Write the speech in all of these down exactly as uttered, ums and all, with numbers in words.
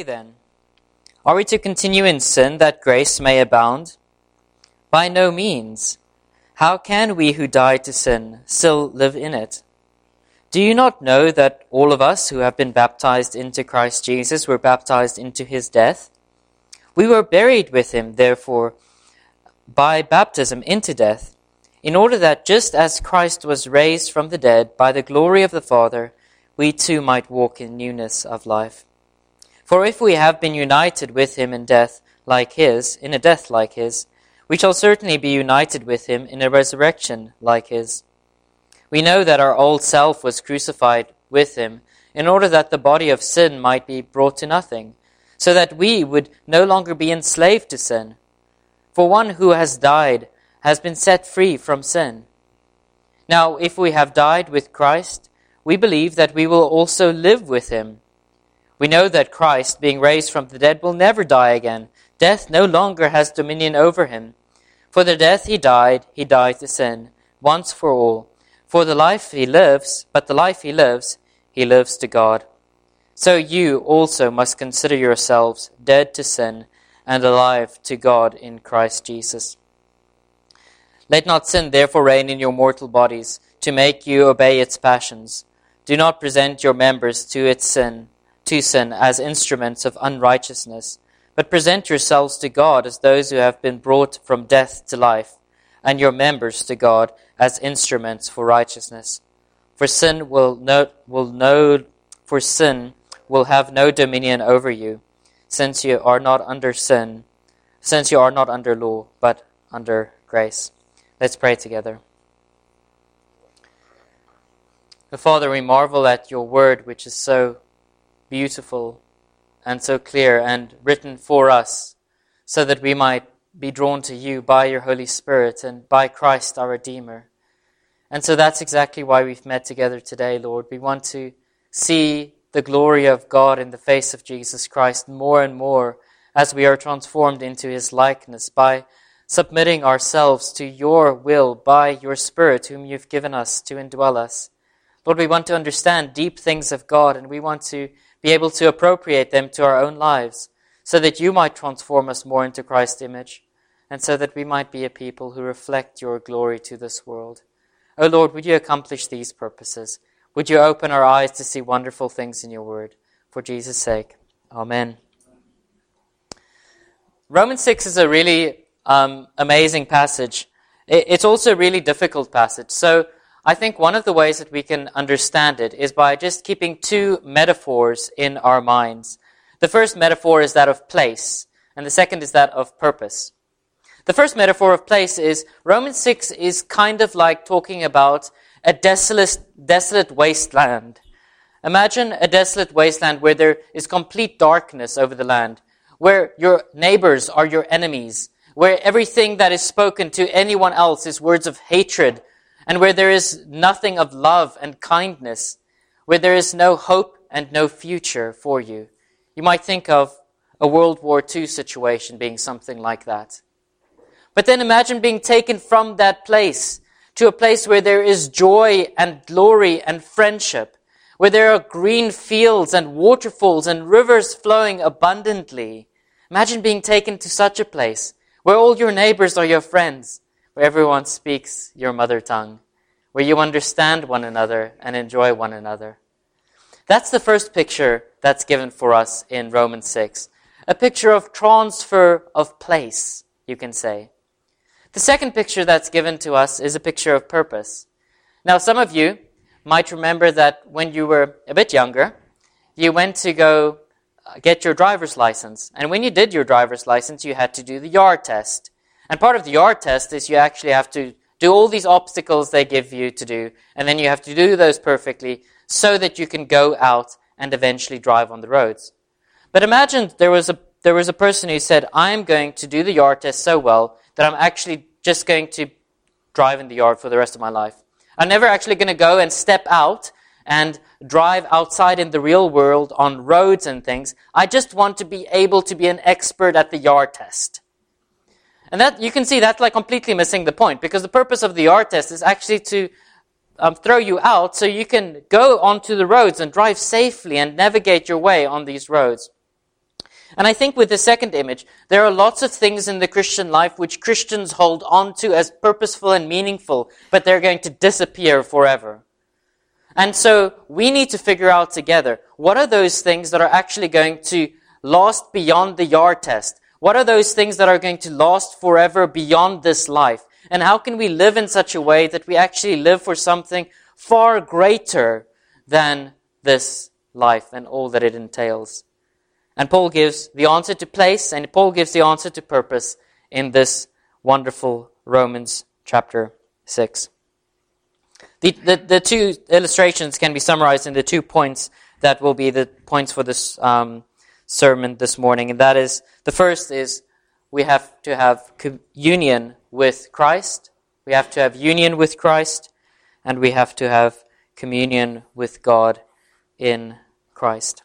then? Are we to continue in sin that grace may abound? By no means. How can we who died to sin still live in it? Do you not know that all of us who have been baptized into Christ Jesus were baptized into his death? We were buried with him, therefore, by baptism into death, in order that just as Christ was raised from the dead by the glory of the Father, we too might walk in newness of life. For if we have been united with him in death like his, in a death like his, we shall certainly be united with him in a resurrection like his. We know that our old self was crucified with him, in order that the body of sin might be brought to nothing, so that we would no longer be enslaved to sin. For one who has died has been set free from sin. Now, if we have died with Christ, we believe that we will also live with him. We know that Christ, being raised from the dead, will never die again. Death no longer has dominion over him. For the death he died, he died to sin, once for all. For the life he lives, but the life he lives, he lives to God. So you also must consider yourselves dead to sin and alive to God in Christ Jesus. Let not sin therefore reign in your mortal bodies, to make you obey its passions. Do not present your members to its sin, to sin as instruments of unrighteousness, but present yourselves to God as those who have been brought from death to life, and your members to God as instruments for righteousness. For sin will no, will no, for sin will have no dominion over you, since you are not under sin, since you are not under law, but under grace. Let's pray together. Father, we marvel at your word, which is so beautiful and so clear and written for us, so that we might be drawn to you by your Holy Spirit and by Christ our Redeemer. And so that's exactly why we've met together today, Lord. We want to see the glory of God in the face of Jesus Christ more and more as we are transformed into his likeness by submitting ourselves to your will by your Spirit, whom you've given us to indwell us. Lord, we want to understand deep things of God, and we want to be able to appropriate them to our own lives, so that you might transform us more into Christ's image, and so that we might be a people who reflect your glory to this world. Oh Lord, would you accomplish these purposes? Would you open our eyes to see wonderful things in your word? For Jesus' sake, amen. Romans six is a really um, amazing passage. It's also a really difficult passage. So I think one of the ways that we can understand it is by just keeping two metaphors in our minds. The first metaphor is that of place, and the second is that of purpose. The first metaphor of place is Romans six is kind of like talking about a desolate, desolate wasteland. Imagine a desolate wasteland where there is complete darkness over the land, where your neighbors are your enemies, where everything that is spoken to anyone else is words of hatred, and where there is nothing of love and kindness, where there is no hope and no future for you. You might think of a World War Two situation being something like that. But then imagine being taken from that place to a place where there is joy and glory and friendship, where there are green fields and waterfalls and rivers flowing abundantly. Imagine being taken to such a place where all your neighbors are your friends, where everyone speaks your mother tongue, where you understand one another and enjoy one another. That's the first picture that's given for us in Romans six. A picture of transfer of place, you can say. The second picture that's given to us is a picture of purpose. Now, some of you might remember that when you were a bit younger, you went to go get your driver's license. And when you did your driver's license, you had to do the yard test. And part of the yard test is you actually have to do all these obstacles they give you to do, and then you have to do those perfectly so that you can go out and eventually drive on the roads. But imagine there was a there was a person who said, I'm going to do the yard test so well that I'm actually just going to drive in the yard for the rest of my life. I'm never actually going to go and step out and drive outside in the real world on roads and things. I just want to be able to be an expert at the yard test. And that you can see that's like completely missing the point, because the purpose of the yard test is actually to um, throw you out so you can go onto the roads and drive safely and navigate your way on these roads. And I think with the second image, there are lots of things in the Christian life which Christians hold on to as purposeful and meaningful, but they're going to disappear forever. And so we need to figure out together, what are those things that are actually going to last beyond the yard test? What are those things that are going to last forever beyond this life? And how can we live in such a way that we actually live for something far greater than this life and all that it entails? And Paul gives the answer to place, and Paul gives the answer to purpose in this wonderful Romans chapter six. The, the, the two illustrations can be summarized in the two points that will be the points for this um, sermon this morning. And that is, the first is we have to have union with Christ. We have to have union with Christ. And we have to have communion with God in Christ.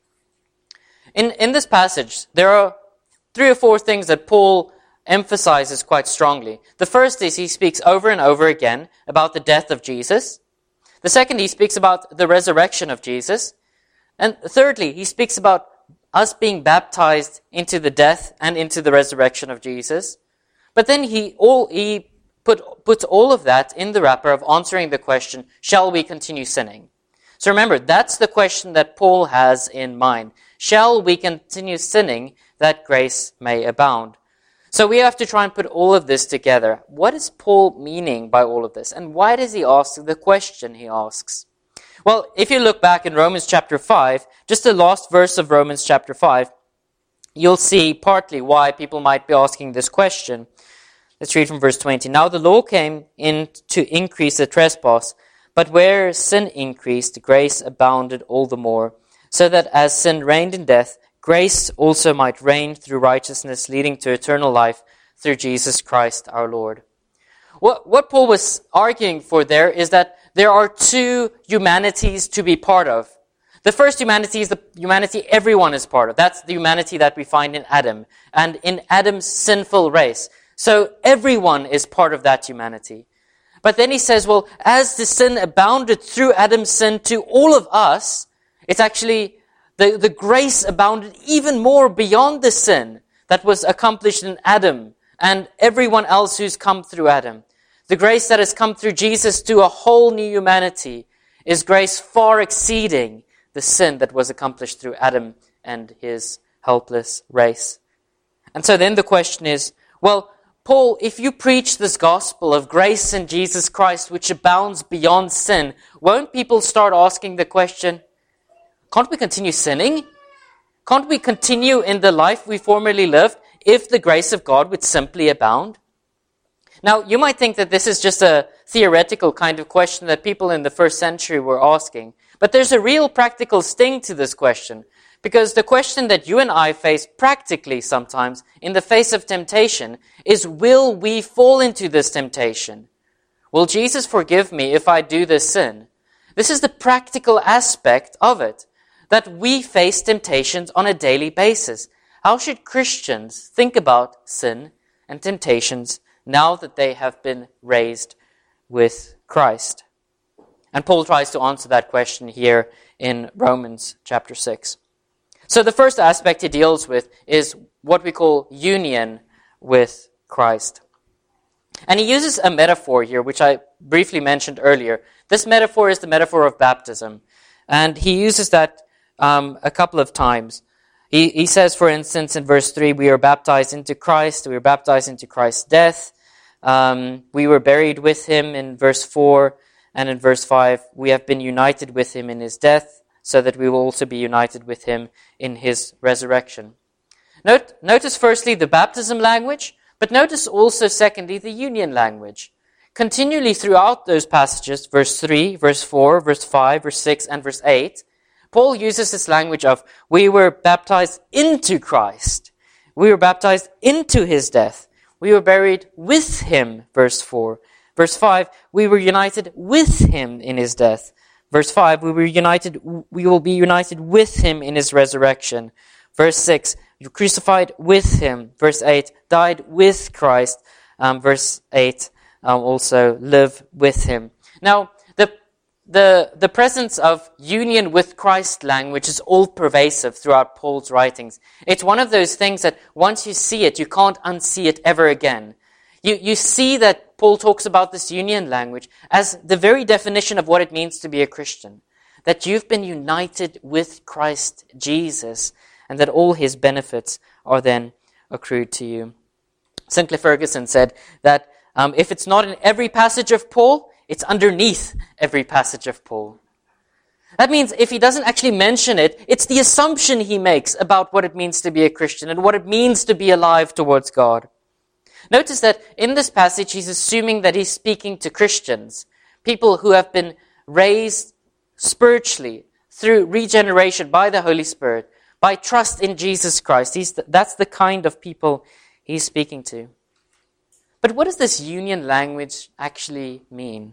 In, in this passage, there are three or four things that Paul emphasizes quite strongly. The first is he speaks over and over again about the death of Jesus. The second, he speaks about the resurrection of Jesus. And thirdly, he speaks about us being baptized into the death and into the resurrection of Jesus. But then he all he put puts all of that in the wrapper of answering the question, shall we continue sinning? So remember, that's the question that Paul has in mind. Shall we continue sinning that grace may abound? So we have to try and put all of this together. What is Paul meaning by all of this? And why does he ask the question he asks? Well, if you look back in Romans chapter five, just the last verse of Romans chapter five, you'll see partly why people might be asking this question. Let's read from verse twenty. Now the law came in to increase the trespass, but where sin increased, grace abounded all the more, so that as sin reigned in death, grace also might reign through righteousness, leading to eternal life through Jesus Christ our Lord. What, what Paul was arguing for there is that there are two humanities to be part of. The first humanity is the humanity everyone is part of. That's the humanity that we find in Adam and in Adam's sinful race. So everyone is part of that humanity. But then he says, well, as the sin abounded through Adam's sin to all of us, it's actually the, the grace abounded even more beyond the sin that was accomplished in Adam and everyone else who's come through Adam. The grace that has come through Jesus to a whole new humanity is grace far exceeding the sin that was accomplished through Adam and his helpless race. And so then the question is, well, Paul, if you preach this gospel of grace in Jesus Christ, which abounds beyond sin, won't people start asking the question, can't we continue sinning? Can't we continue in the life we formerly lived if the grace of God would simply abound? Now, you might think that this is just a theoretical kind of question that people in the first century were asking. But there's a real practical sting to this question. Because the question that you and I face practically sometimes in the face of temptation is, will we fall into this temptation? Will Jesus forgive me if I do this sin? This is the practical aspect of it, that we face temptations on a daily basis. How should Christians think about sin and temptations now that they have been raised with Christ? And Paul tries to answer that question here in Romans chapter six. So the first aspect he deals with is what we call union with Christ. And he uses a metaphor here, which I briefly mentioned earlier. This metaphor is the metaphor of baptism. And he uses that um, a couple of times. He, he says, for instance, in verse three, we are baptized into Christ. We were baptized into Christ's death. Um, we were buried with him in verse four. And in verse five, we have been united with him in his death, so that we will also be united with him in his resurrection. Note, notice firstly the baptism language, but notice also secondly the union language. Continually throughout those passages, verse three, verse four, verse five, verse six, and verse eight, Paul uses this language of, we were baptized into Christ. We were baptized into his death. We were buried with him, verse four. Verse five, we were united with him in his death. Verse five, we were united, we will be united with him in his resurrection. Verse six, you crucified with him. Verse eight, died with Christ. Um, verse eight, um, also live with him. Now, the the, the presence of union with Christ language is all pervasive throughout Paul's writings. It's one of those things that once you see it, you can't unsee it ever again. You, you see that Paul talks about this union language as the very definition of what it means to be a Christian. That you've been united with Christ Jesus, and that all his benefits are then accrued to you. Sinclair Ferguson said that um, if it's not in every passage of Paul, it's underneath every passage of Paul. That means if he doesn't actually mention it, it's the assumption he makes about what it means to be a Christian and what it means to be alive towards God. Notice that in this passage, he's assuming that he's speaking to Christians, people who have been raised spiritually through regeneration by the Holy Spirit, by trust in Jesus Christ. He's the, that's the kind of people he's speaking to. But what does this union language actually mean?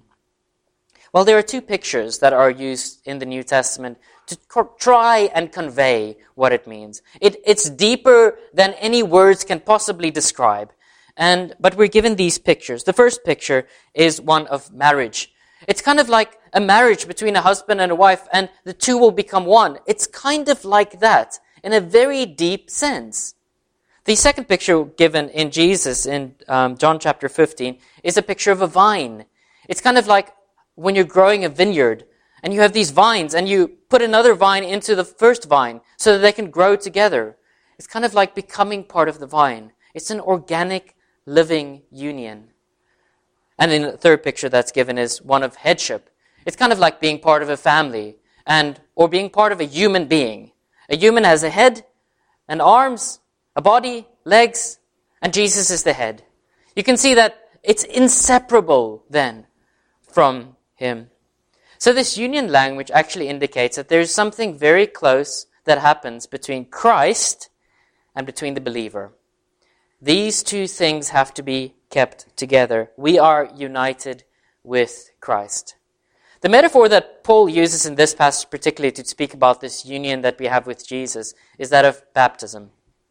Well, there are two pictures that are used in the New Testament to co- try and convey what it means. It, it's deeper than any words can possibly describe. And but we're given these pictures. The first picture is one of marriage. It's kind of like a marriage between a husband and a wife, and the two will become one. It's kind of like that in a very deep sense. The second picture given in Jesus in um, John chapter fifteen is a picture of a vine. It's kind of like when you're growing a vineyard and you have these vines and you put another vine into the first vine so that they can grow together. It's kind of like becoming part of the vine. It's an organic, living union. And then the third picture that's given is one of headship. It's kind of like being part of a family and or being part of a human being. A human has a head and arms, a body, legs, and Jesus is the head. You can see that it's inseparable then from him. So this union language actually indicates that there's something very close that happens between Christ and between the believer. These two things have to be kept together. We are united with Christ. The metaphor that Paul uses in this passage particularly to speak about this union that we have with Jesus is that of baptism.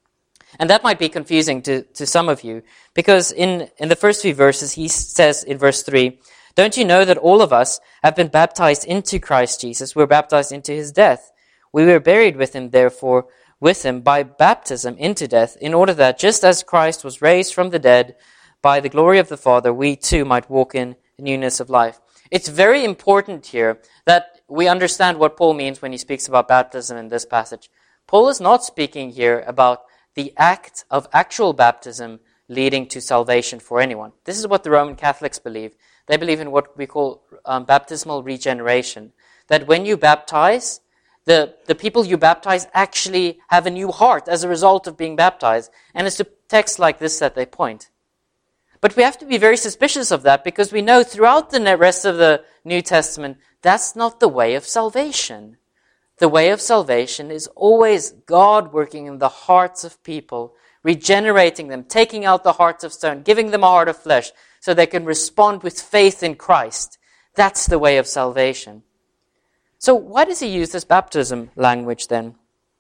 And that might be confusing to, to some of you, because in, in the first few verses he says in verse three, "Don't you know that all of us have been baptized into Christ Jesus? We're baptized into his death. We were buried with him, therefore, with him by baptism into death, in order that just as Christ was raised from the dead by the glory of the Father, we too might walk in newness of life." It's very important here that we understand what Paul means when he speaks about baptism in this passage. Paul is not speaking here about the act of actual baptism leading to salvation for anyone. This is what the Roman Catholics believe. They believe in what we call um, baptismal regeneration. That when you baptize, the, the people you baptize actually have a new heart as a result of being baptized. And it's to texts like this that they point. But we have to be very suspicious of that, because we know throughout the rest of the New Testament, that's not the way of salvation. The way of salvation is always God working in the hearts of people, regenerating them, taking out the hearts of stone, giving them a heart of flesh so they can respond with faith in Christ. That's the way of salvation. So why does he use this baptism language then?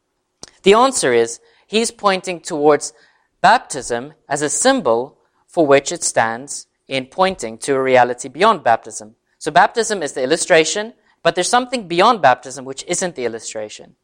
The answer is he's pointing towards baptism as a symbol for which it stands in pointing to a reality beyond baptism. So baptism is the illustration, but there's something beyond baptism which isn't the illustration.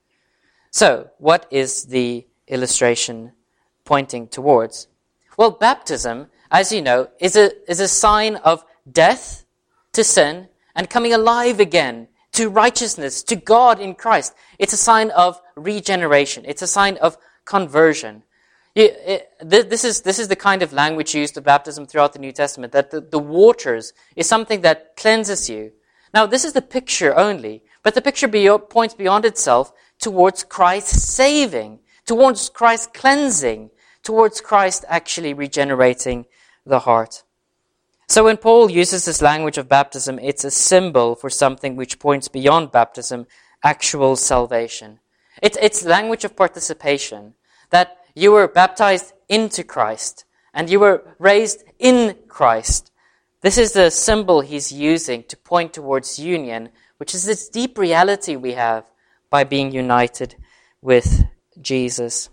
So what is the illustration pointing towards? Well, baptism, as you know, is a, is a sign of death to sin and coming alive again to righteousness, to God in Christ. It's a sign of regeneration. It's a sign of conversion. It, it, this is this is the kind of language used of baptism throughout the New Testament, that the, the waters is something that cleanses you. Now, this is the picture only, but the picture be, points beyond itself towards Christ saving, towards Christ cleansing, towards Christ actually regenerating the heart. So when Paul uses this language of baptism, it's a symbol for something which points beyond baptism, actual salvation. It's, it's language of participation, that you were baptized into Christ, and you were raised in Christ. This is the symbol he's using to point towards union, which is this deep reality we have by being united with Jesus.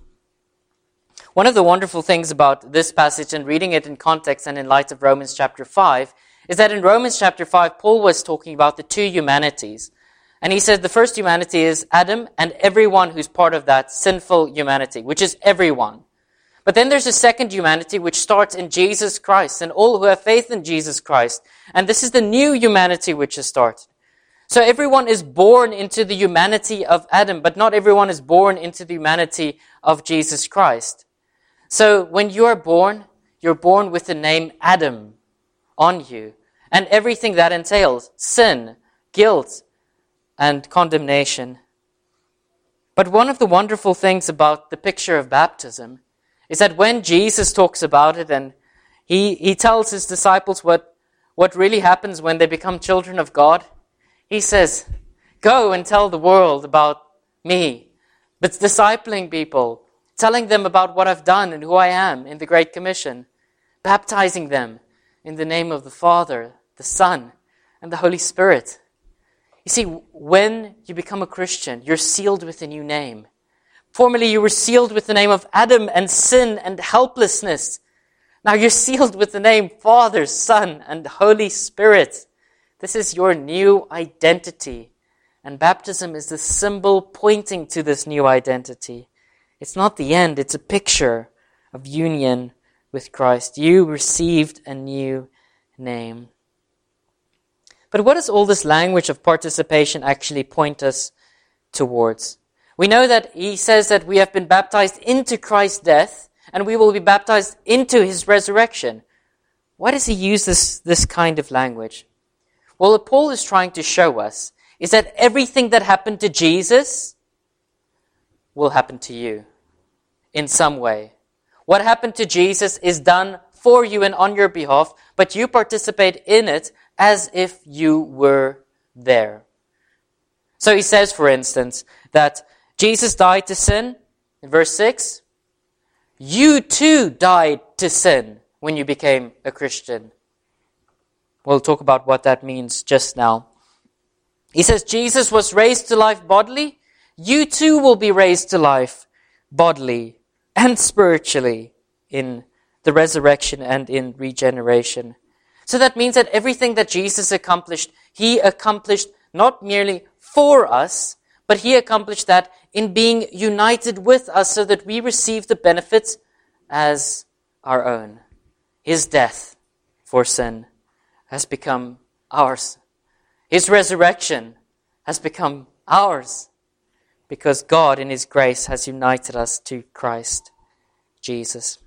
One of the wonderful things about this passage and reading it in context and in light of Romans chapter five is that in Romans chapter five, Paul was talking about the two humanities. And he said the first humanity is Adam and everyone who's part of that sinful humanity, which is everyone. But then there's a second humanity which starts in Jesus Christ and all who have faith in Jesus Christ. And this is the new humanity which has started. So everyone is born into the humanity of Adam, but not everyone is born into the humanity of Jesus Christ. So when you are born, you're born with the name Adam on you, and everything that entails: sin, guilt, and condemnation. But one of the wonderful things about the picture of baptism is that when Jesus talks about it, and he, he tells his disciples what, what really happens when they become children of God, he says, go and tell the world about me. But discipling people, telling them about what I've done and who I am in the Great Commission, baptizing them in the name of the Father, the Son, and the Holy Spirit. You see, when you become a Christian, you're sealed with a new name. Formerly, you were sealed with the name of Adam and sin and helplessness. Now you're sealed with the name Father, Son, and Holy Spirit. This is your new identity. And baptism is the symbol pointing to this new identity. It's not the end, it's a picture of union with Christ. You received a new name. But what does all this language of participation actually point us towards? We know that he says that we have been baptized into Christ's death, and we will be baptized into his resurrection. Why does he use this, this kind of language? Well, what Paul is trying to show us is that everything that happened to Jesus will happen to you in some way. What happened to Jesus is done for you and on your behalf, but you participate in it as if you were there. So he says, for instance, that Jesus died to sin, in verse six. You too died to sin when you became a Christian. We'll talk about what that means just now. He says, Jesus was raised to life bodily. You too will be raised to life bodily and spiritually in the resurrection and in regeneration. So that means that everything that Jesus accomplished, he accomplished not merely for us, but he accomplished that in being united with us so that we receive the benefits as our own. His death for sin has become ours. His resurrection has become ours because God in his grace has united us to Christ Jesus.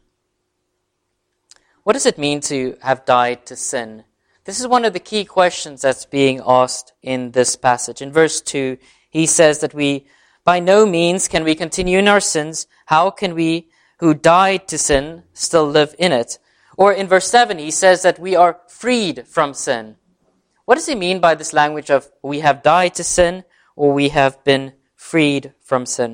What does it mean to have died to sin? This is one of the key questions that's being asked in this passage. In verse two, he says that we, by no means can we continue in our sins. How can we who died to sin still live in it? Or in verse seven, he says that we are freed from sin. What does he mean by this language of we have died to sin or we have been freed from sin?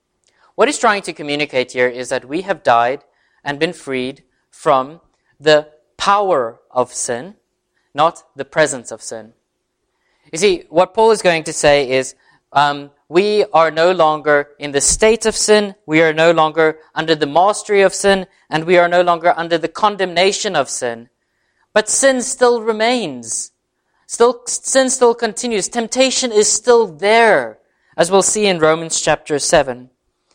What he's trying to communicate here is that we have died and been freed from the power of sin, not the presence of sin. You see, what Paul is going to say is, um, we are no longer in the state of sin, we are no longer under the mastery of sin, and we are no longer under the condemnation of sin. But sin still remains. Still, sin still continues. Temptation is still there, as we'll see in Romans chapter seven.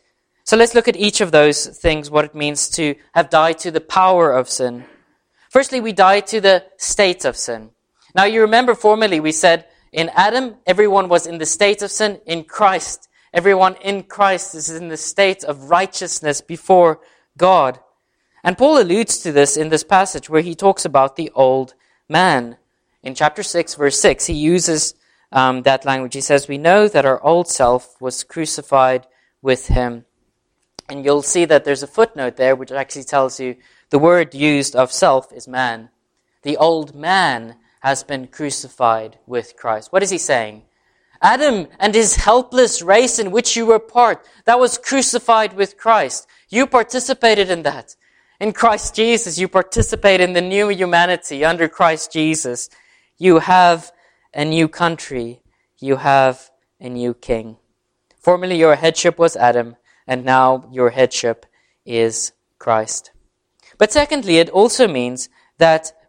So let's look at each of those things, what it means to have died to the power of sin. Firstly, we died to the state of sin. Now you remember formerly we said in Adam, everyone was in the state of sin. In Christ, everyone in Christ is in the state of righteousness before God. And Paul alludes to this in this passage where he talks about the old man. In chapter six, verse six, he uses um, that language. He says, we know that our old self was crucified with him. And you'll see that there's a footnote there which actually tells you the word used of self is man. The old man has been crucified with Christ. What is he saying? Adam and his helpless race in which you were part, that was crucified with Christ. You participated in that. In Christ Jesus, you participate in the new humanity under Christ Jesus. You have a new country. You have a new king. Formerly your headship was Adam, and now your headship is Christ. But secondly, it also means that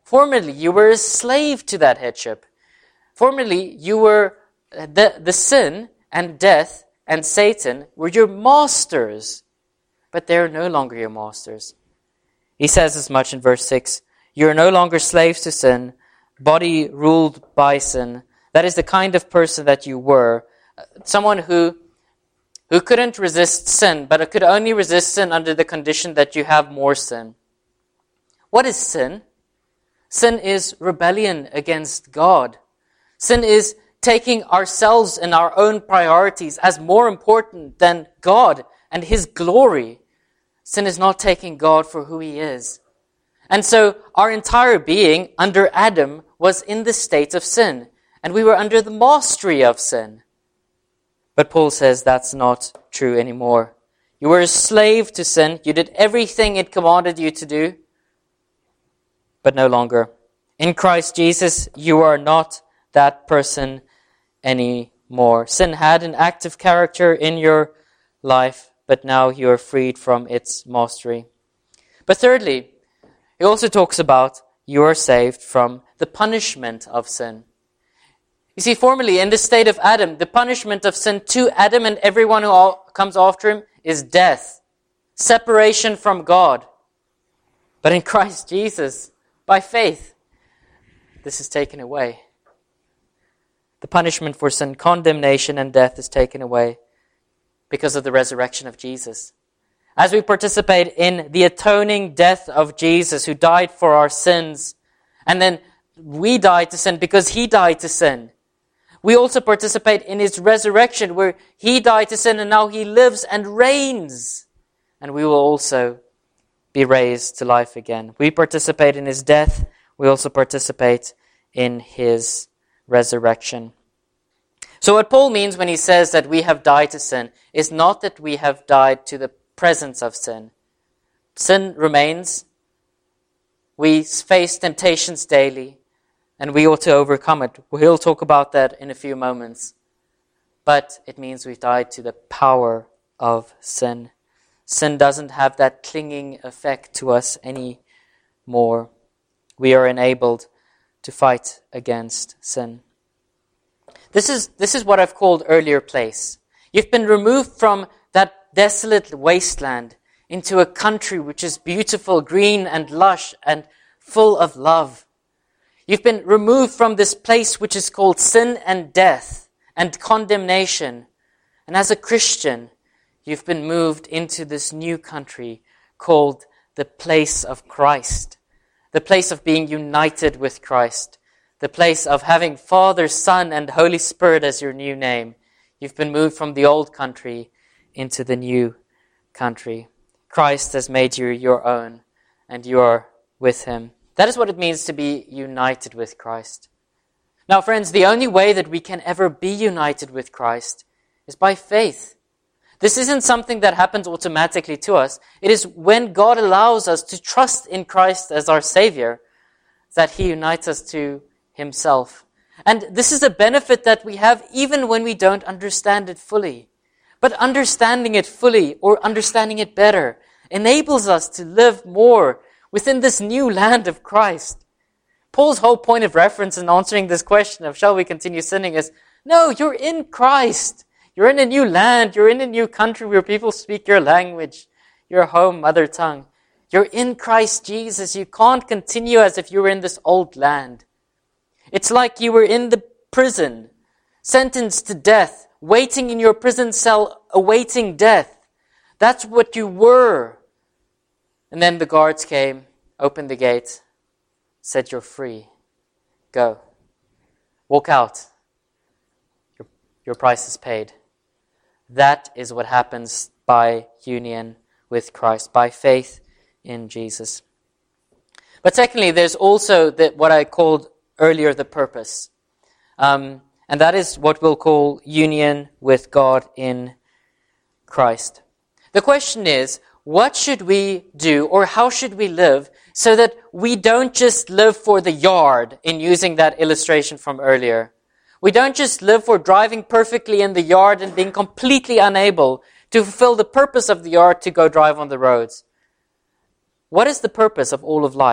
Formerly, you were a slave to that headship. Formerly, you were, the, the sin and death and Satan were your masters, but they're no longer your masters. He says as much in verse six. You are no longer slaves to sin, body ruled by sin. That is the kind of person that you were. Someone who, who couldn't resist sin, but could only resist sin under the condition that you have more sin. What is sin? Sin is rebellion against God. Sin is taking ourselves and our own priorities as more important than God and His glory. Sin is not taking God for who He is. And so our entire being under Adam was in the state of sin. And we were under the mastery of sin. But Paul says that's not true anymore. You were a slave to sin. You did everything it commanded you to do. But no longer. In Christ Jesus, you are not that person anymore. Sin had an active character in your life, but now you are freed from its mastery. But thirdly, he also talks about you are saved from the punishment of sin. You see, formerly in the state of Adam, the punishment of sin to Adam and everyone who all comes after him is death, separation from God. But in Christ Jesus, by faith, this is taken away. The punishment for sin, condemnation and death is taken away because of the resurrection of Jesus. As we participate in the atoning death of Jesus, who died for our sins, and then we died to sin because He died to sin. We also participate in His resurrection, where He died to sin and now He lives and reigns. And we will also be raised to life again. We participate in His death. We also participate in His resurrection. So what Paul means when he says that we have died to sin is not that we have died to the presence of sin. Sin remains. We face temptations daily, and we ought to overcome it. We'll talk about that in a few moments. But it means we've died to the power of sin. Sin doesn't have that clinging effect to us anymore. We are enabled to fight against sin. This is, this is what I've called earlier place. You've been removed from that desolate wasteland into a country which is beautiful, green and lush and full of love. You've been removed from this place which is called sin and death and condemnation. And as a Christian, you've been moved into this new country called the place of Christ. The place of being united with Christ. The place of having Father, Son, and Holy Spirit as your new name. You've been moved from the old country into the new country. Christ has made you your own, and you are with Him. That is what it means to be united with Christ. Now, friends, the only way that we can ever be united with Christ is by faith. This isn't something that happens automatically to us. It is when God allows us to trust in Christ as our Savior that He unites us to Himself. And this is a benefit that we have even when we don't understand it fully. But understanding it fully, or understanding it better, enables us to live more within this new land of Christ. Paul's whole point of reference in answering this question of shall we continue sinning is, no, you're in Christ. You're in a new land. You're in a new country where people speak your language, your home mother tongue. You're in Christ Jesus. You can't continue as if you were in this old land. It's like you were in the prison, sentenced to death, waiting in your prison cell, awaiting death. That's what you were. And then the guards came, opened the gate, said, you're free. Go. Walk out. Your, your price is paid. That is what happens by union with Christ, by faith in Jesus. But secondly, there's also the, what I called earlier the purpose. Um, and that is what we'll call union with God in Christ. The question is, what should we do, or how should we live so that we don't just live for the yard, in using that illustration from earlier. We don't just live for driving perfectly in the yard and being completely unable to fulfill the purpose of the yard to go drive on the roads. What is the purpose of all of life?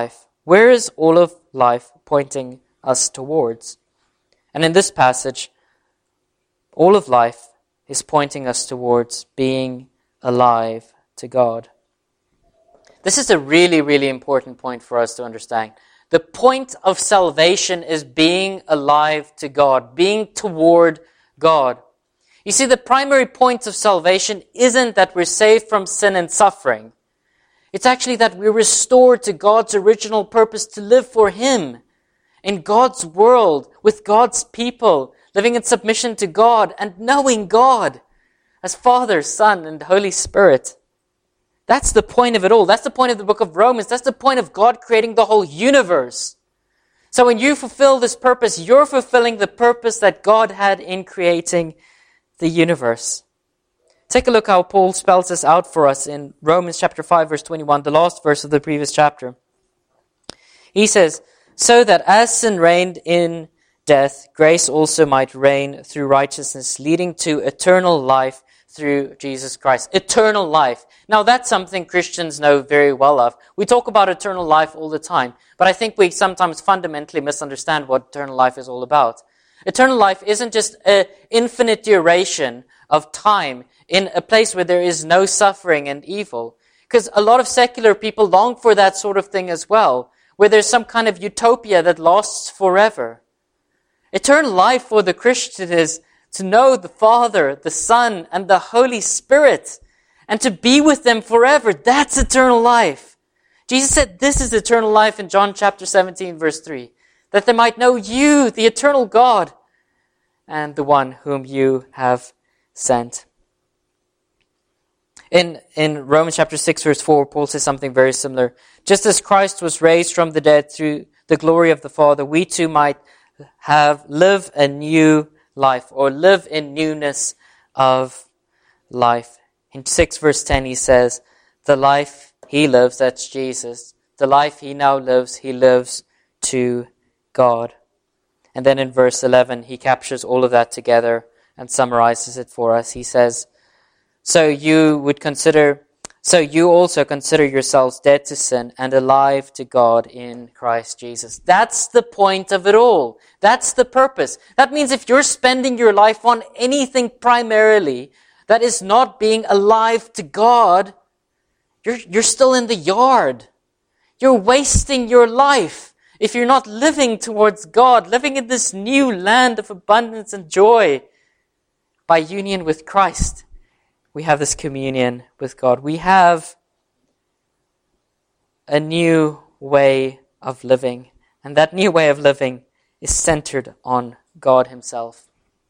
Where is all of life pointing us towards? And in this passage, all of life is pointing us towards being alive to God. This is a really, really important point for us to understand. The point of salvation is being alive to God, being toward God. You see, the primary point of salvation isn't that we're saved from sin and suffering. It's actually that we're restored to God's original purpose to live for Him, in God's world, with God's people, living in submission to God and knowing God as Father, Son, and Holy Spirit. That's the point of it all. That's the point of the book of Romans. That's the point of God creating the whole universe. So when you fulfill this purpose, you're fulfilling the purpose that God had in creating the universe. Take a look how Paul spells this out for us in Romans chapter five, verse twenty-one, the last verse of the previous chapter. He says, "So that as sin reigned in death, grace also might reign through righteousness, leading to eternal life through Jesus Christ." Eternal life. Now that's something Christians know very well of. We talk about eternal life all the time, but I think we sometimes fundamentally misunderstand what eternal life is all about. Eternal life isn't just an infinite duration of time in a place where there is no suffering and evil. Because a lot of secular people long for that sort of thing as well, where there's some kind of utopia that lasts forever. Eternal life for the Christian is to know the Father, the Son, and the Holy Spirit, and to be with them forever. That's eternal life. Jesus said this is eternal life in John chapter seventeen, verse three, that they might know you, the eternal God, and the one whom you have sent. In, in Romans chapter six, verse four, Paul says something very similar. Just as Christ was raised from the dead through the glory of the Father, we too might have live a new life, or live in newness of life. In six verse ten he says, the life he lives, that's Jesus, the life he now lives, he lives to God. And then in verse eleven he captures all of that together and summarizes it for us. He says, so you would consider, so you also consider yourselves dead to sin and alive to God in Christ Jesus. That's the point of it all. That's the purpose. That means if you're spending your life on anything primarily that is not being alive to God, you're, you're still in the yard. You're wasting your life if you're not living towards God, living in this new land of abundance and joy by union with Christ. We have this communion with God. We have a new way of living. And that new way of living is centered on God Himself.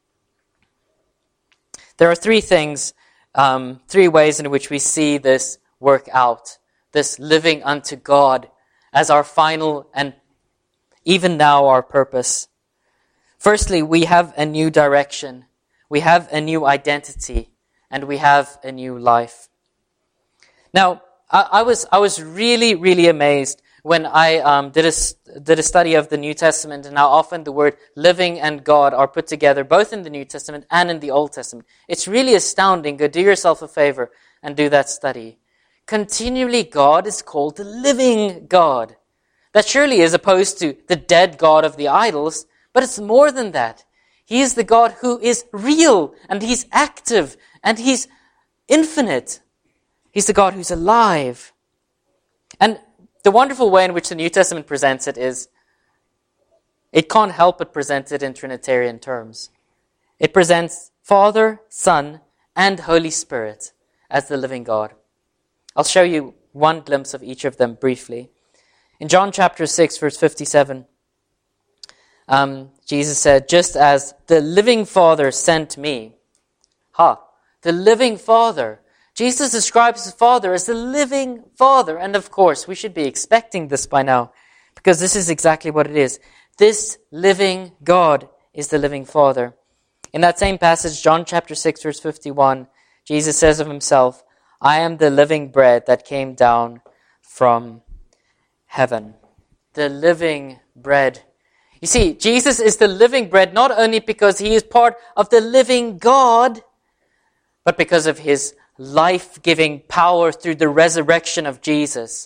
There are three things, um, three ways in which we see this work out. This living unto God as our final and even now our purpose. Firstly, we have a new direction. We have a new identity. And we have a new life. Now, I, I was I was really, really amazed when I um, did a did a study of the New Testament and how often the word living and God are put together, both in the New Testament and in the Old Testament. It's really astounding. Go do yourself a favor and do that study. Continually, God is called the living God. That surely is opposed to the dead God of the idols, but it's more than that. He is the God who is real, and He's active, and He's infinite. He's the God who's alive. And the wonderful way in which the New Testament presents it is, it can't help but present it in Trinitarian terms. It presents Father, Son, and Holy Spirit as the living God. I'll show you one glimpse of each of them briefly. In John chapter six, verse fifty-seven, Um, Jesus said, just as the living Father sent me. Ha, the living Father. Jesus describes His Father as the living Father. And of course, we should be expecting this by now, because this is exactly what it is. This living God is the living Father. In that same passage, John chapter six, verse fifty-one, Jesus says of Himself, I am the living bread that came down from heaven. The living bread. You see, Jesus is the living bread not only because He is part of the living God, but because of His life-giving power through the resurrection of Jesus.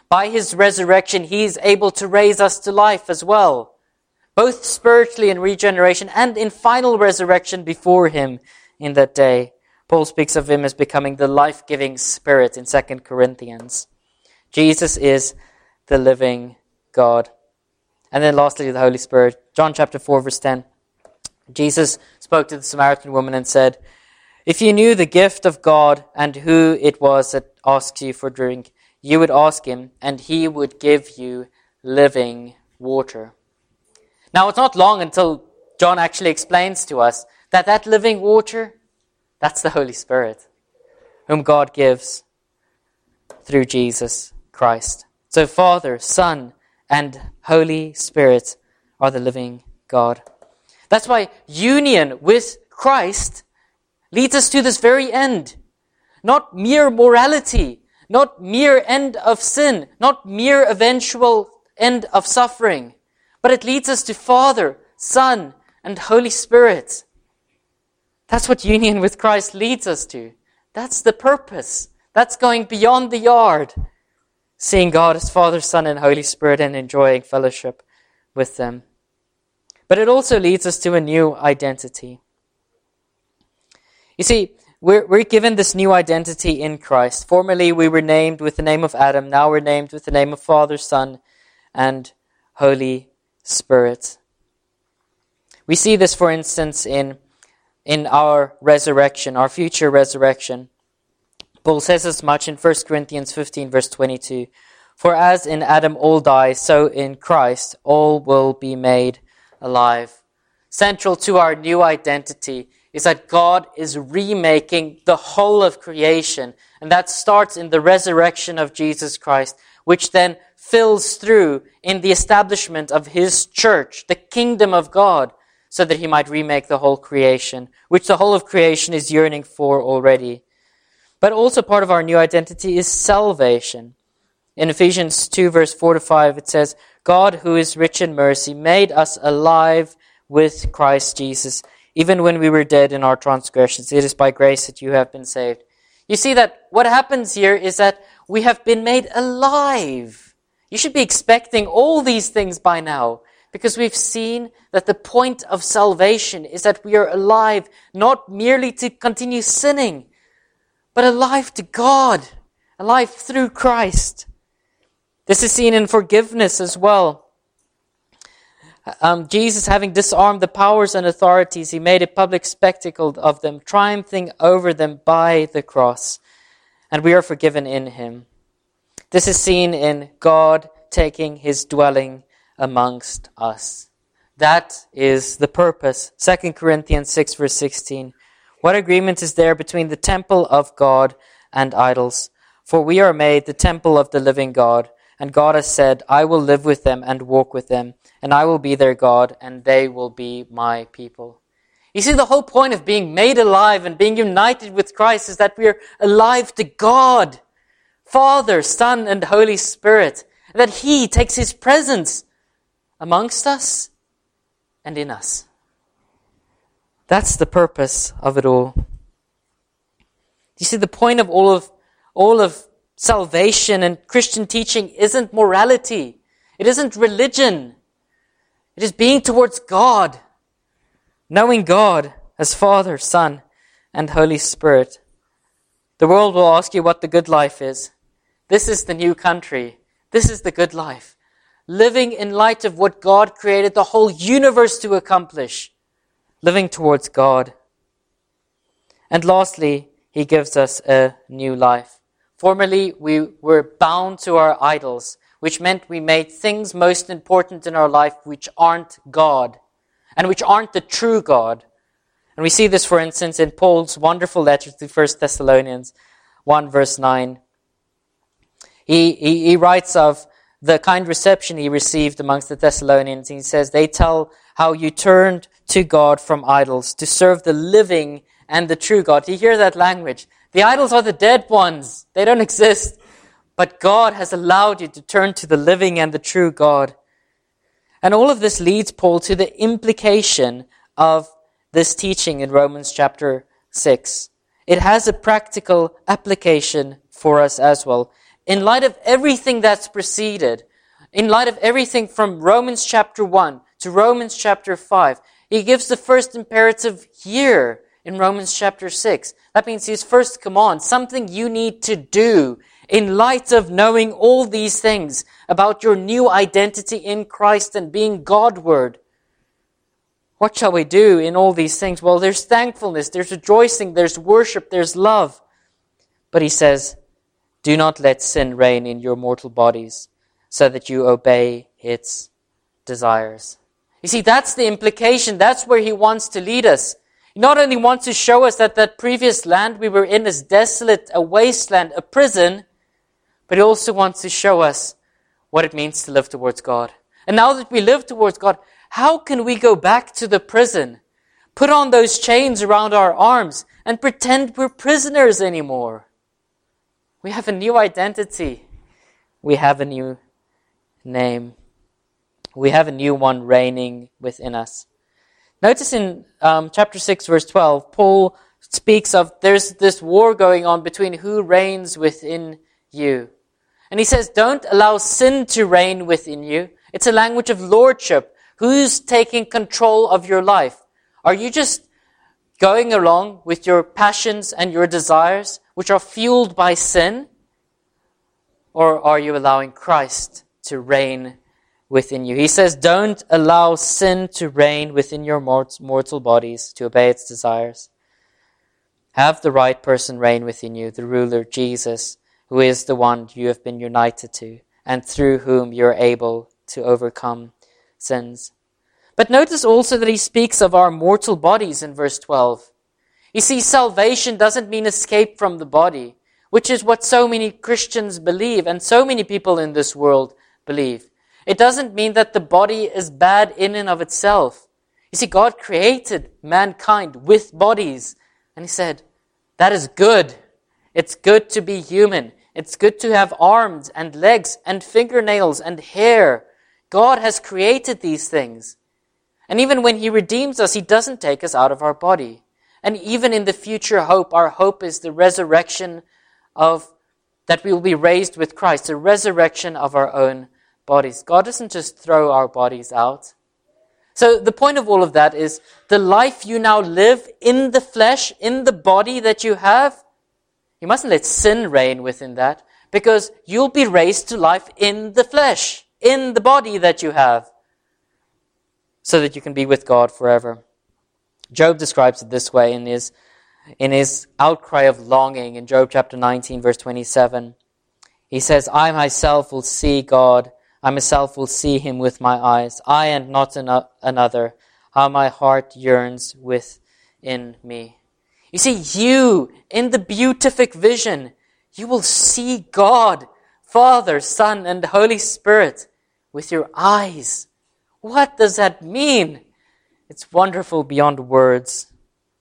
By his resurrection, he's able to raise us to life as well, both spiritually in regeneration and in final resurrection before him in that day. Paul speaks of him as becoming the life-giving Spirit in Second Corinthians. Jesus is the living God. And then lastly, the Holy Spirit. John chapter four, verse ten. Jesus spoke to the Samaritan woman and said, "If you knew the gift of God and who it was that asks you for drink, you would ask him, and he would give you living water." Now, it's not long until John actually explains to us that that living water, that's the Holy Spirit, whom God gives through Jesus Christ. So Father, Son, and Holy Spirit are the living God. That's why union with Christ leads us to this very end. Not mere morality, not mere end of sin, not mere eventual end of suffering, but it leads us to Father, Son, and Holy Spirit. That's what union with Christ leads us to. That's the purpose. That's going beyond the yard. Seeing God as Father, Son, and Holy Spirit and enjoying fellowship with them. But it also leads us to a new identity. You see, we're, we're given this new identity in Christ. Formerly we were named with the name of Adam. Now we're named with the name of Father, Son, and Holy Spirit. We see this, for instance, in, in our resurrection, our future resurrection. Paul says as much in First Corinthians fifteen, verse twenty-two. For as in Adam all die, so in Christ all will be made alive. Central to our new identity is that God is remaking the whole of creation. And that starts in the resurrection of Jesus Christ, which then fills through in the establishment of his church, the kingdom of God, so that he might remake the whole creation, which the whole of creation is yearning for already. But also part of our new identity is salvation. In Ephesians two, verse four to five, it says, God, who is rich in mercy, made us alive with Christ Jesus, even when we were dead in our transgressions. It is by grace that you have been saved. You see that what happens here is that we have been made alive. You should be expecting all these things by now, because we've seen that the point of salvation is that we are alive, not merely to continue sinning, but alive to God, alive through Christ. This is seen in forgiveness as well. Um, Jesus, having disarmed the powers and authorities, he made a public spectacle of them, triumphing over them by the cross. And we are forgiven in him. This is seen in God taking his dwelling amongst us. That is the purpose. Second Corinthians six, verse sixteen. What agreement is there between the temple of God and idols? For we are made the temple of the living God. And God has said, I will live with them and walk with them, and I will be their God, and they will be my people. You see, the whole point of being made alive and being united with Christ is that we are alive to God, Father, Son, and Holy Spirit, and that he takes his presence amongst us and in us. That's the purpose of it all. You see, the point of all of all of salvation and Christian teaching isn't morality. It isn't religion. It is being towards God, knowing God as Father, Son, and Holy Spirit. The world will ask you what the good life is. This is the new country. This is the good life. Living in light of what God created the whole universe to accomplish. Living towards God. And lastly, he gives us a new life. Formerly, we were bound to our idols, which meant we made things most important in our life which aren't God, and which aren't the true God. And we see this, for instance, in Paul's wonderful letter to First Thessalonians one, verse nine. He, he, he writes of the kind reception he received amongst the Thessalonians. He says, they tell how you turned to God from idols to serve the living and the true God. Do you hear that language? The idols are the dead ones. They don't exist. But God has allowed you to turn to the living and the true God. And all of this leads Paul to the implication of this teaching in Romans chapter six. It has a practical application for us as well. in light of everything that's preceded, in light of everything from Romans chapter one to Romans chapter five, he gives the first imperative here in Romans chapter six. That means his first command, something you need to do in light of knowing all these things about your new identity in Christ and being Godward. What shall we do in all these things? Well, there's thankfulness, there's rejoicing, there's worship, there's love. But he says, do not let sin reign in your mortal bodies so that you obey its desires. You see, that's the implication. That's where he wants to lead us. He not only wants to show us that that previous land we were in is desolate, a wasteland, a prison, but he also wants to show us what it means to live towards God. And now that we live towards God, how can we go back to the prison, put on those chains around our arms, and pretend we're prisoners anymore? We have a new identity. We have a new name. We have a new one reigning within us. Notice in um, chapter six, verse twelve, Paul speaks of there's this war going on between who reigns within you. And he says, don't allow sin to reign within you. It's a language of lordship. Who's taking control of your life? Are you just going along with your passions and your desires, which are fueled by sin? Or are you allowing Christ to reign within you? He says, don't allow sin to reign within your mortal bodies to obey its desires. Have the right person reign within you, the ruler, Jesus, who is the one you have been united to, and through whom you're able to overcome sins. But notice also that he speaks of our mortal bodies in verse twelve. You see, salvation doesn't mean escape from the body, which is what so many Christians believe and so many people in this world believe. It doesn't mean that the body is bad in and of itself. You see, God created mankind with bodies, and he said, that is good. It's good to be human. It's good to have arms and legs and fingernails and hair. God has created these things. And even when he redeems us, he doesn't take us out of our body. And even in the future hope, our hope is the resurrection of, that we will be raised with Christ, the resurrection of our own bodies. God doesn't just throw our bodies out. So the point of all of that is the life you now live in the flesh, in the body that you have, you mustn't let sin reign within that, because you'll be raised to life in the flesh, in the body that you have, so that you can be with God forever. Job describes it this way in his, in his outcry of longing in Job chapter nineteen, verse twenty-seven. He says, I myself will see God. I myself will see him with my eyes. I and not an- another. How my heart yearns within me. You see, you, in the beatific vision, you will see God, Father, Son, and Holy Spirit with your eyes. What does that mean? It's wonderful beyond words.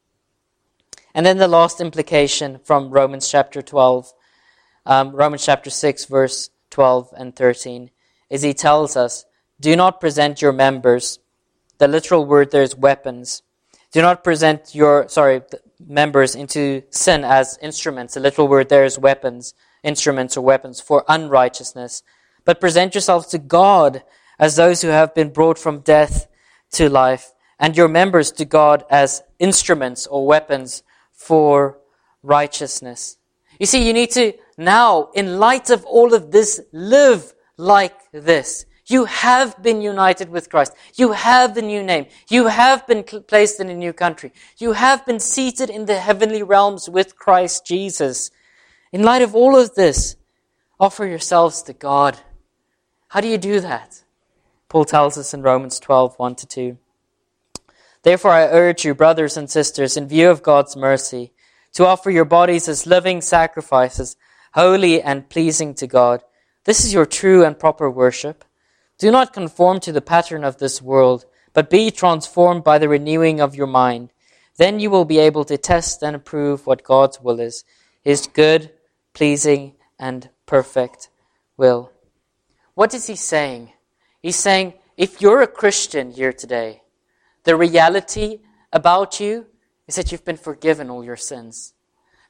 And then the last implication from Romans chapter twelve, um, Romans chapter six, verse twelve and thirteen, is he tells us, do not present your members, the literal word there is weapons, do not present your, sorry, members into sin as instruments. The literal word there is weapons, instruments or weapons for unrighteousness. But present yourselves to God as those who have been brought from death to life, and your members to God as instruments or weapons for righteousness. You see, you need to now, in light of all of this, live like this. You have been united with Christ. You have the new name. You have been placed in a new country. You have been seated in the heavenly realms with Christ Jesus. In light of all of this, offer yourselves to God. How do you do that? Paul tells us in Romans twelve, one to two. Therefore I urge you, brothers and sisters, in view of God's mercy, to offer your bodies as living sacrifices, holy and pleasing to God. This is your true and proper worship. Do not conform to the pattern of this world, but be transformed by the renewing of your mind. Then you will be able to test and approve what God's will is, his good, pleasing, and perfect will. What is he saying? He's saying, if you're a Christian here today, the reality about you is that you've been forgiven all your sins.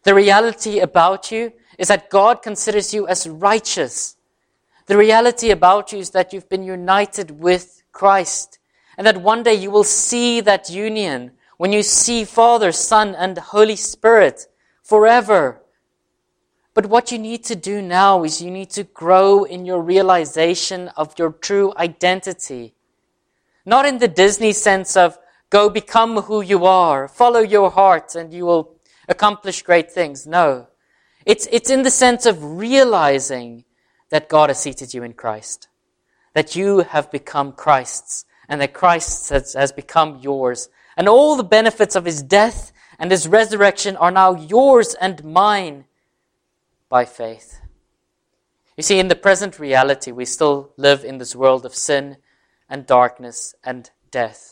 The reality about you is that God considers you as righteous. The reality about you is that you've been united with Christ, and that one day you will see that union when you see Father, Son, and Holy Spirit forever. But what you need to do now is you need to grow in your realization of your true identity. Not in the Disney sense of go become who you are, follow your heart, and you will accomplish great things. No. It's, it's in the sense of realizing that God has seated you in Christ. That you have become Christ's, and that Christ has, has become yours. And all the benefits of His death and His resurrection are now yours and mine by faith. You see, in the present reality, we still live in this world of sin and darkness and death.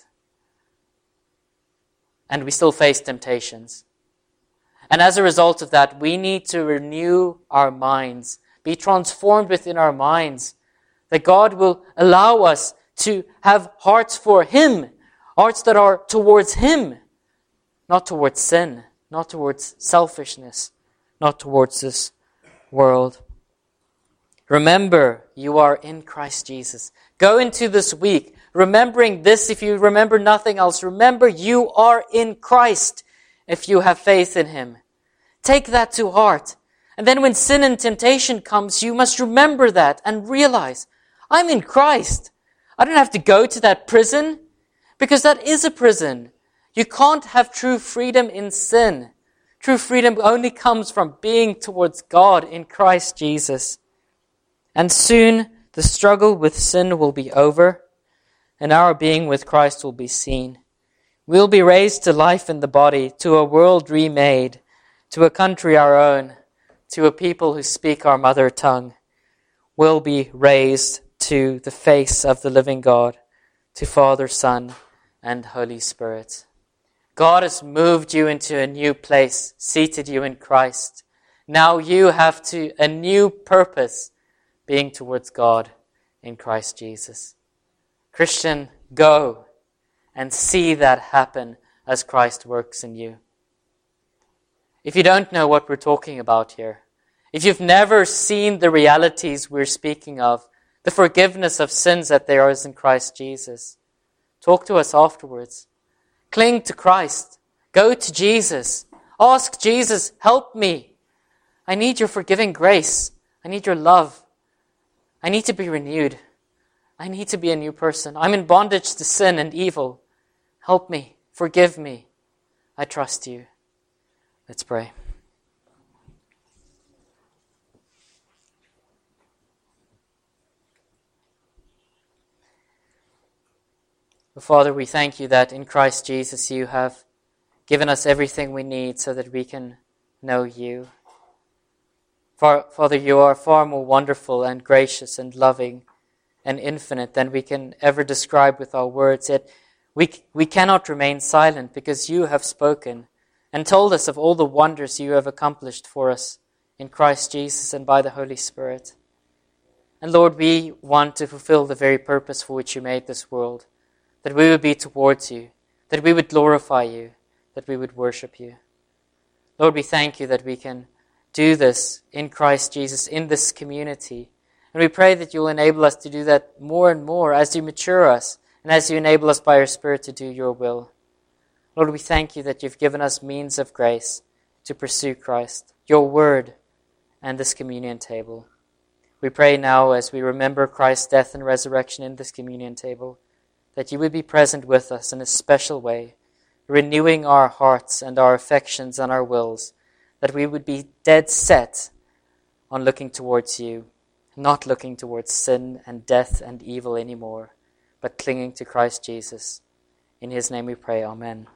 And we still face temptations. And as a result of that, we need to renew our minds, be transformed within our minds, that God will allow us to have hearts for Him, hearts that are towards Him, not towards sin, not towards selfishness, not towards this world. Remember, you are in Christ Jesus. Go into this week remembering this. If you remember nothing else, remember you are in Christ if you have faith in Him. Take that to heart. And then when sin and temptation comes, you must remember that and realize, I'm in Christ. I don't have to go to that prison, because that is a prison. You can't have true freedom in sin. True freedom only comes from being towards God in Christ Jesus. And soon the struggle with sin will be over, and our being with Christ will be seen. We'll be raised to life in the body, to a world remade, to a country our own, to a people who speak our mother tongue. We'll be raised to the face of the living God, to Father, Son, and Holy Spirit. God has moved you into a new place, seated you in Christ. Now you have to a new purpose, being towards God in Christ Jesus. Christian, go and see that happen as Christ works in you. If you don't know what we're talking about here, if you've never seen the realities we're speaking of, the forgiveness of sins that there is in Christ Jesus, talk to us afterwards. Cling to Christ. Go to Jesus. Ask Jesus, help me. I need your forgiving grace. I need your love. I need to be renewed. I need to be a new person. I'm in bondage to sin and evil. Help me. Forgive me. I trust you. Let's pray. Father, we thank you that in Christ Jesus you have given us everything we need so that we can know you. Father, you are far more wonderful and gracious and loving and infinite than we can ever describe with our words. Yet we, we cannot remain silent because you have spoken and told us of all the wonders you have accomplished for us in Christ Jesus and by the Holy Spirit. And Lord, we want to fulfill the very purpose for which you made this world, that we would be towards you, that we would glorify you, that we would worship you. Lord, we thank you that we can do this in Christ Jesus, in this community. And we pray that you'll enable us to do that more and more as you mature us and as you enable us by your Spirit to do your will. Lord, we thank you that you've given us means of grace to pursue Christ, your word, and this communion table. We pray now as we remember Christ's death and resurrection in this communion table, that you would be present with us in a special way, renewing our hearts and our affections and our wills, that we would be dead set on looking towards you, not looking towards sin and death and evil anymore, but clinging to Christ Jesus. In his name we pray, amen.